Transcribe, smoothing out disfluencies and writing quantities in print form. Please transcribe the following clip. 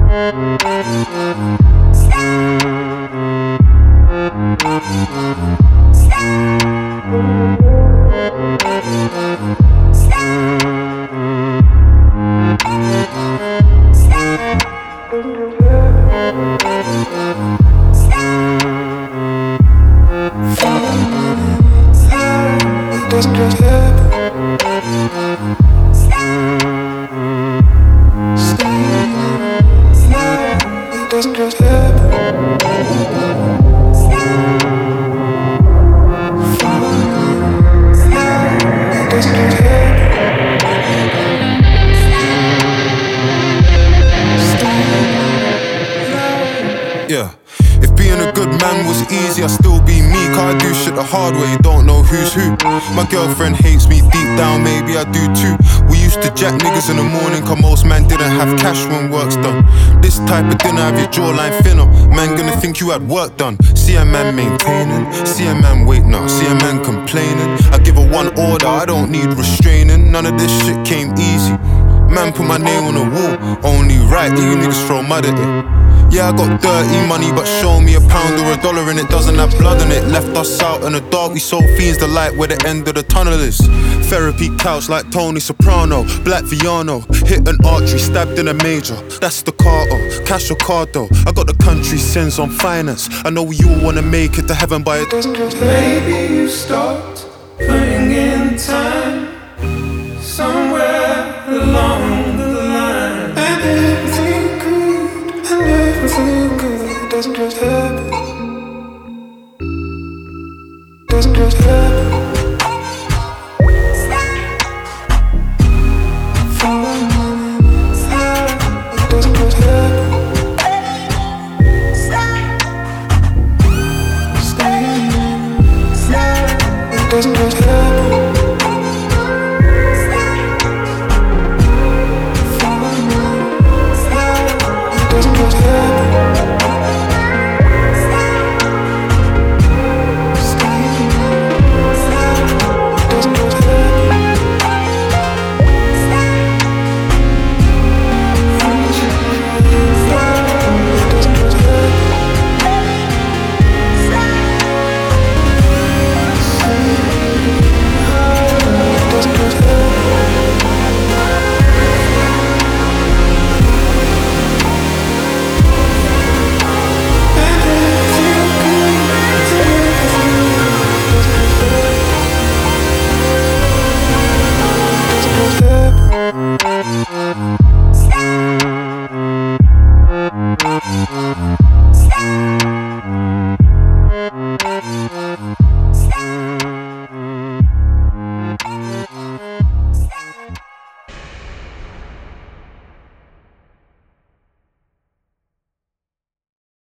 doesn't just happen. It doesn't just happen. It doesn't just happen. Yeah. If being a good man was easy, I'd still be me. Cause I do shit the hard way, don't know who's who. My girlfriend hates me deep down, maybe I do too. We used to jack niggas in the morning, cause most man didn't have cash when work's done. This type of dinner have your jawline thinner. Man gonna think you had work done. See a man maintaining, see a man waiting up, see a man complaining. I give her one order, I don't need restraining. None of this shit came easy. Man put my name on the wall, only right that you niggas throw mud at it. Yeah, I got dirty money, but show me a pound or a dollar and it doesn't have blood in it. Left us out in the dark, we sold fiends the light where the end of the tunnel is. Therapy couch like Tony Soprano, Black Viano, hit an artery, stabbed in a major. That's the Carter, cash or card though. I got the country sins on finance. I know you all wanna make it to heaven, but it doesn't just. Maybe you stopped putting in time somewhere along the line, and everything good, and everything good doesn't just happen. Doesn't just happen. It doesn't just happen.